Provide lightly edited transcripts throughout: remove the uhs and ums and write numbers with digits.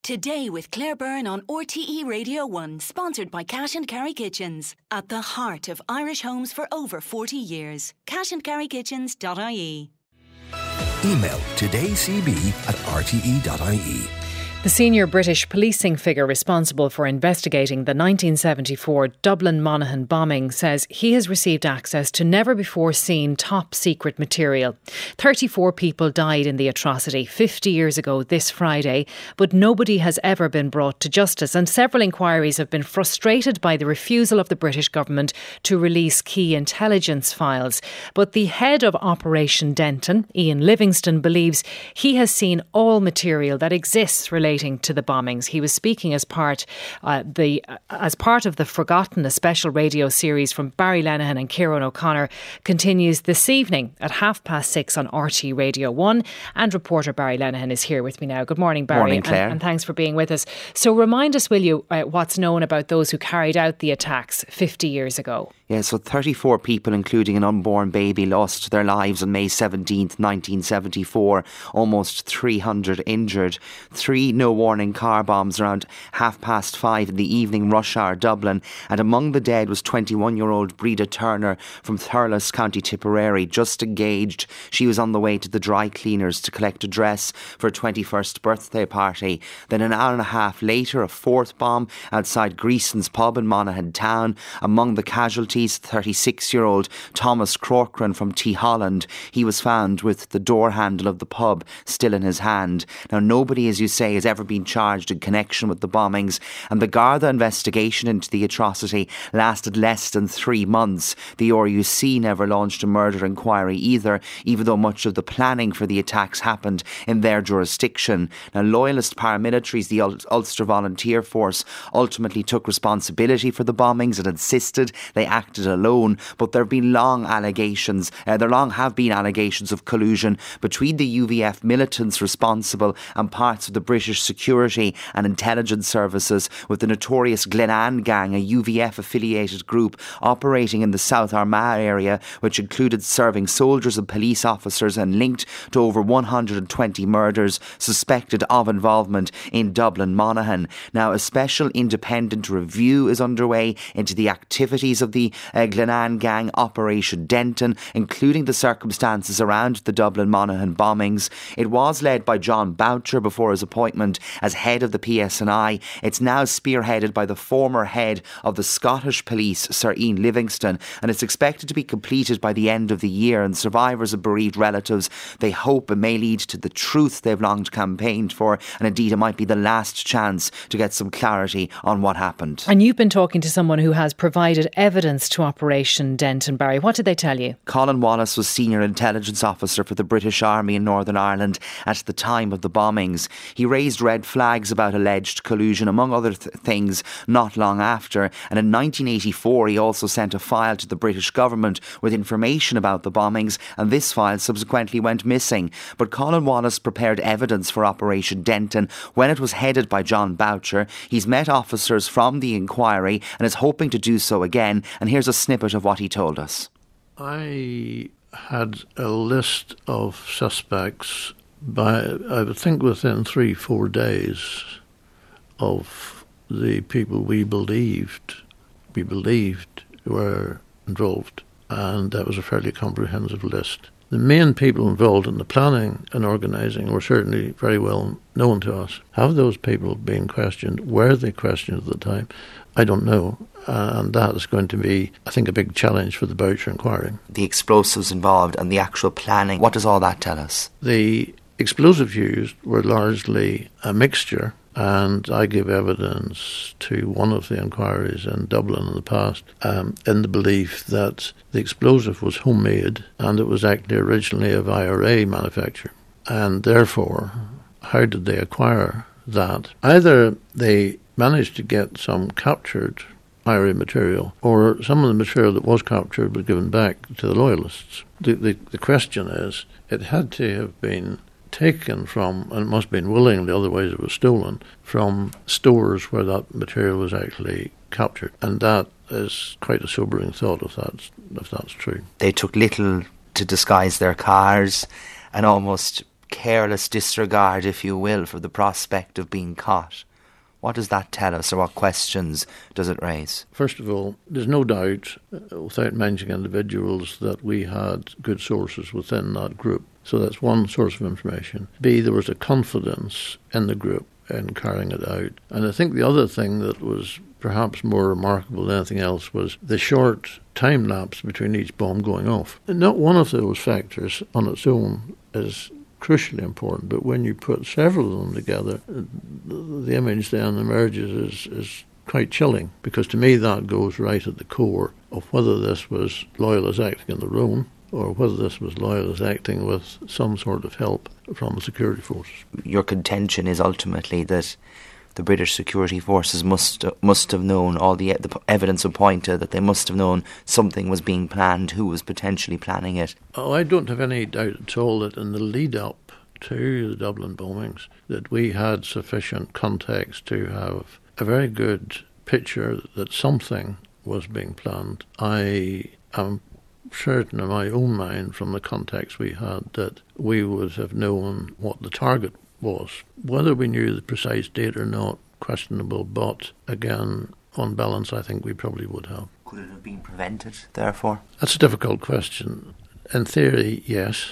Today with Claire Byrne on RTE Radio 1, sponsored by Cash and Carry Kitchens. At the heart of Irish homes for over 40 years. cashandcarrykitchens.ie. Email todaycb@rte.ie. The senior British policing figure responsible for investigating the 1974 Dublin Monaghan bombing says he has received access to never-before-seen top-secret material. 34 people died in the atrocity 50 years ago this Friday, but nobody has ever been brought to justice, and several inquiries have been frustrated by the refusal of the British government to release key intelligence files. But the head of Operation Denton, Ian Livingston, believes he has seen all material that exists relating to the bombings. He was speaking as part of the Forgotten, a special radio series from Barry Lenihan and Ciarán O'Connor, continues this evening at 6:30 on RTE Radio 1. And reporter Barry Lenihan is here with me now. Good morning, Barry. Morning, Claire. And thanks for being with us. So remind us, will you, what's known about those who carried out the attacks 50 years ago? Yeah, so 34 people, including an unborn baby, lost their lives on May 17th, 1974. Almost 300 injured. 3 no-warning car bombs around 5:30 in the evening rush hour Dublin. And among the dead was 21-year-old Breda Turner from Thurles, County Tipperary, just engaged. She was on the way to the dry cleaners to collect a dress for a 21st birthday party. Then an hour and a half later, a 4th bomb outside Greason's pub in Monaghan town. Among the casualties, 36-year-old Thomas Corcoran from T. Holland. He was found with the door handle of the pub still in his hand. Now, nobody, as you say, has ever been charged in connection with the bombings, and the Garda investigation into the atrocity lasted less than 3 months. The RUC never launched a murder inquiry either, even though much of the planning for the attacks happened in their jurisdiction. Now, loyalist paramilitaries, the Ulster Volunteer Force, ultimately took responsibility for the bombings and insisted they acted alone, but there have been long have been allegations of collusion between the UVF militants responsible and parts of the British security and intelligence services, with the notorious Glenanne Gang, a UVF affiliated group operating in the South Armagh area, which included serving soldiers and police officers and linked to over 120 murders suspected of involvement in Dublin Monaghan. Now, a special independent review is underway into the activities of the Glenanne Gang, Operation Denton, including the circumstances around the Dublin Monaghan bombings. It was led by John Boucher before his appointment as head of the PSNI. It's now spearheaded by the former head of the Scottish Police, Sir Ian Livingston, and it's expected to be completed by the end of the year. And survivors and bereaved relatives, they hope it may lead to the truth they've long campaigned for, and indeed it might be the last chance to get some clarity on what happened. And you've been talking to someone who has provided evidence to Operation Denton, Barry. What did they tell you? Colin Wallace was senior intelligence officer for the British Army in Northern Ireland at the time of the bombings. He raised red flags about alleged collusion, among other things, not long after. And in 1984, he also sent a file to the British government with information about the bombings, and this file subsequently went missing. But Colin Wallace prepared evidence for Operation Denton when it was headed by John Boucher. He's met officers from the inquiry and is hoping to do so again. And here's a snippet of what he told us. I had a list of suspects I would think within 3-4 days of the people we believed were involved, and that was a fairly comprehensive list. The main people involved in the planning and organising were certainly very well known to us. Have those people been questioned? Were they questioned at the time? I don't know. And that is going to be, I think, a big challenge for the Boucher inquiry. The explosives involved and the actual planning, what does all that tell us? The explosives used were largely a mixture, and I gave evidence to one of the inquiries in Dublin in the past in the belief that the explosive was homemade and it was actually originally of IRA manufacture. And therefore, how did they acquire that? Either they managed to get some captured IRA material, or some of the material that was captured was given back to the loyalists. The question is, it had to have been taken from, and it must have been willingly, otherwise it was stolen, from stores where that material was actually captured. And that is quite a sobering thought if that's true. They took little to disguise their cars and almost careless disregard, if you will, for the prospect of being caught. What does that tell us, or what questions does it raise? First of all, there's no doubt, without mentioning individuals, that we had good sources within that group. So that's one source of information. B, there was a confidence in the group in carrying it out. And I think the other thing that was perhaps more remarkable than anything else was the short time lapse between each bomb going off. And not one of those factors on its own is crucially important, but when you put several of them together, the image then emerges is quite chilling, because to me that goes right at the core of whether this was loyalists acting on their own or whether this was loyalists acting with some sort of help from the security forces. Your contention is ultimately that the British security forces must have known, all the evidence would point to that they must have known something was being planned, who was potentially planning it. Oh, I don't have any doubt at all that in the lead up to the Dublin bombings that we had sufficient context to have a very good picture that something was being planned. I am certain in my own mind from the context we had that we would have known what the target was. Whether we knew the precise date or not, questionable, but again, on balance, I think we probably would have. Could it have been prevented, therefore? That's a difficult question. In theory, yes.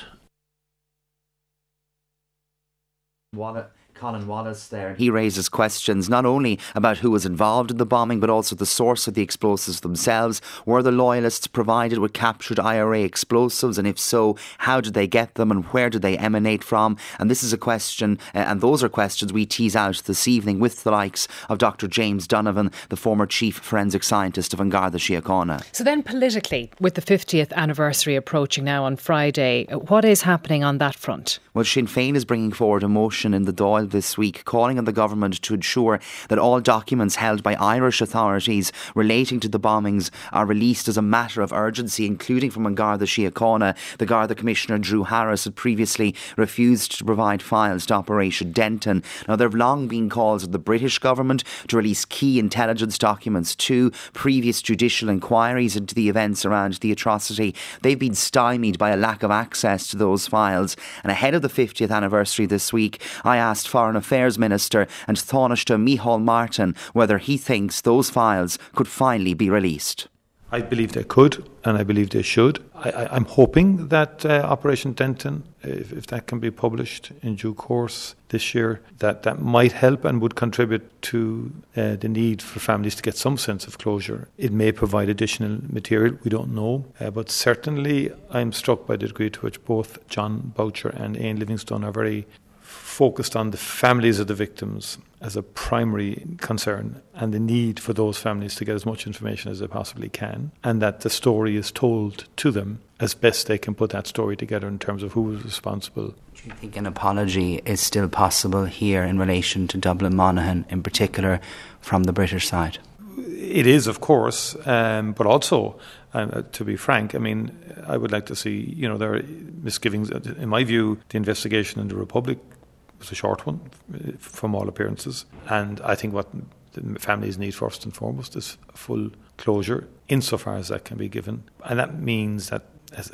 Colin Wallace there. He raises questions not only about who was involved in the bombing, but also the source of the explosives themselves. Were the loyalists provided with captured IRA explosives? And if so, how did they get them and where did they emanate from? And this is a question, and those are questions we tease out this evening with the likes of Dr. James Donovan, the former chief forensic scientist of An Garda Síochána. So then politically, with the 50th anniversary approaching now on Friday, what is happening on that front? Well, Sinn Féin is bringing forward a motion in the Dáil this week calling on the government to ensure that all documents held by Irish authorities relating to the bombings are released as a matter of urgency, including from An Garda Síochána. The Garda Commissioner Drew Harris had previously refused to provide files to Operation Denton. Now, there have long been calls of the British government to release key intelligence documents to previous judicial inquiries into the events around the atrocity. They've been stymied by a lack of access to those files. And ahead of the 50th anniversary this week, I asked Foreign Affairs Minister and Taoiseach Micheál Martin whether he thinks those files could finally be released. I believe they could, and I believe they should. I'm hoping that Operation Denton, if that can be published in due course this year, that might help and would contribute to the need for families to get some sense of closure. It may provide additional material, we don't know. But certainly I'm struck by the degree to which both John Boucher and Ian Livingstone are very focused on the families of the victims as a primary concern and the need for those families to get as much information as they possibly can, and that the story is told to them as best they can put that story together in terms of who was responsible. Do you think an apology is still possible here in relation to Dublin Monaghan in particular from the British side? It is, of course, but also, to be frank, I mean, I would like to see, there are misgivings. In my view, the investigation in the Republic was a short one, from all appearances. And I think what the families need first and foremost is full closure, insofar as that can be given. And that means that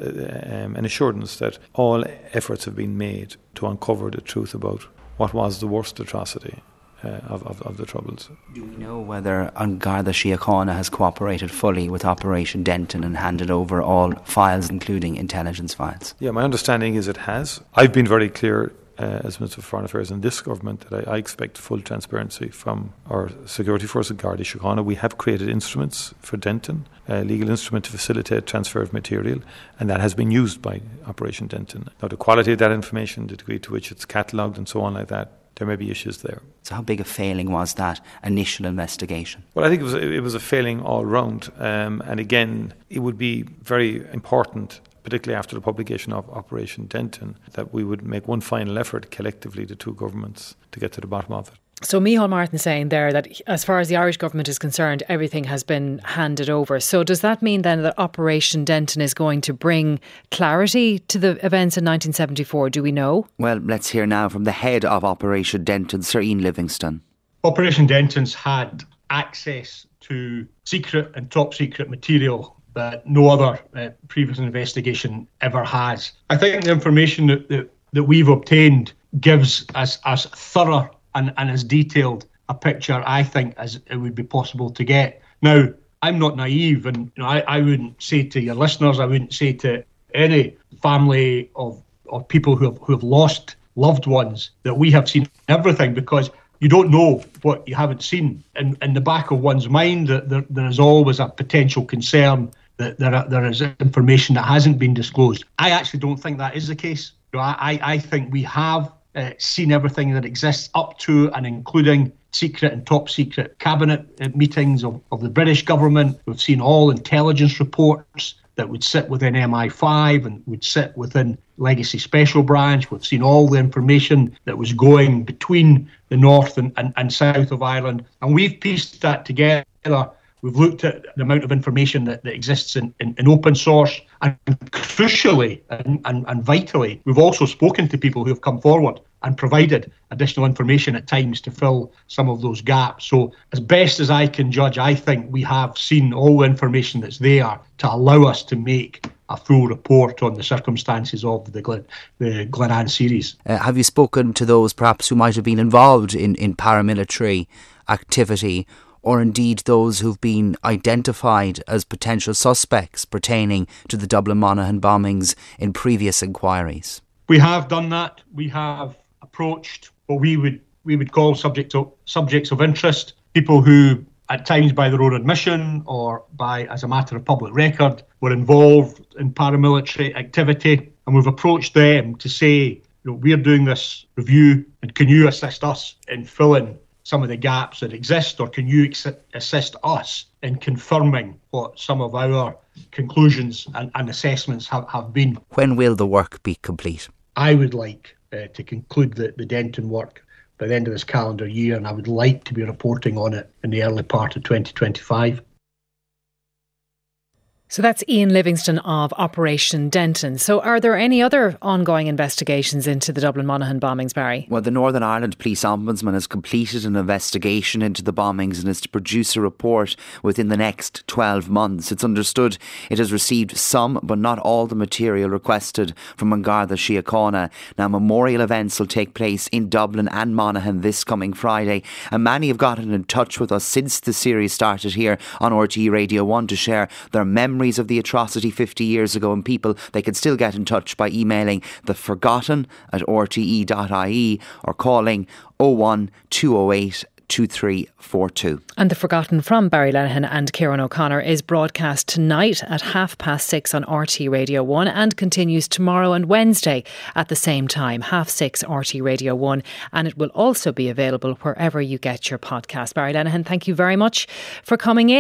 an assurance that all efforts have been made to uncover the truth about what was the worst atrocity of the Troubles. Do we know whether An Garda Síochána has cooperated fully with Operation Denton and handed over all files, including intelligence files? Yeah, my understanding is it has. I've been very clear as Minister for Foreign Affairs in this government that I expect full transparency from our security force at Garda Síochána. We have created instruments for Denton, a legal instrument to facilitate transfer of material, and that has been used by Operation Denton. Now, the quality of that information, the degree to which it's catalogued and so on like that, there may be issues there. So how big a failing was that initial investigation? Well, I think it was a failing all round. And again, it would be very important, particularly after the publication of Operation Denton, that we would make one final effort collectively, the two governments, to get to the bottom of it. So Micheál Martin saying there that as far as the Irish government is concerned, everything has been handed over. So does that mean then that Operation Denton is going to bring clarity to the events in 1974? Do we know? Well, let's hear now from the head of Operation Denton, Sir Ian Livingstone. Operation Denton's had access to secret and top secret material that no other previous investigation ever has. I think the information that that we've obtained gives us as thorough and as detailed a picture, I think, as it would be possible to get. Now, I'm not naive, and I wouldn't say to your listeners, I wouldn't say to any family of people who have lost loved ones that we have seen everything, because you don't know what you haven't seen. In the back of one's mind, there is always a potential concern that there is information that hasn't been disclosed. I actually don't think that is the case. I think we have seen everything that exists up to and including secret and top secret cabinet meetings of the British government. We've seen all intelligence reports that would sit within MI5 and would sit within Legacy Special Branch. We've seen all the information that was going between the north and south of Ireland. And we've pieced that together. We've looked at the amount of information that exists in open source. And crucially and vitally, we've also spoken to people who have come forward and provided additional information at times to fill some of those gaps. So as best as I can judge, I think we have seen all the information that's there to allow us to make a full report on the circumstances of the Glenanne series. Have you spoken to those perhaps who might have been involved in paramilitary activity, or indeed those who've been identified as potential suspects pertaining to the Dublin Monaghan bombings in previous inquiries? We have done that. We have approached what we would call subjects of interest, people who at times by their own admission or by as a matter of public record were involved in paramilitary activity, and we've approached them to say, we're doing this review and can you assist us in filling some of the gaps that exist, or can you assist us in confirming what some of our conclusions and assessments have been. When will the work be complete? I would like to conclude the Denton work by the end of this calendar year, and I would like to be reporting on it in the early part of 2025. So that's Ian Livingston of Operation Denton. So are there any other ongoing investigations into the Dublin Monaghan bombings, Barry? Well, the Northern Ireland Police Ombudsman has completed an investigation into the bombings and is to produce a report within the next 12 months. It's understood it has received some, but not all, the material requested from An Garda Síochána. Now, memorial events will take place in Dublin and Monaghan this coming Friday, and many have gotten in touch with us since the series started here on RTE Radio 1 to share their memories of the atrocity 50 years ago, and people, they can still get in touch by emailing theforgotten@rte.ie or calling 01 208 2342. And The Forgotten from Barry Lenihan and Kieran O'Connor is broadcast tonight at 6:30 on RTE Radio 1 and continues tomorrow and Wednesday at the same time, 6:30 RTE Radio 1, and it will also be available wherever you get your podcast. Barry Lenihan, thank you very much for coming in.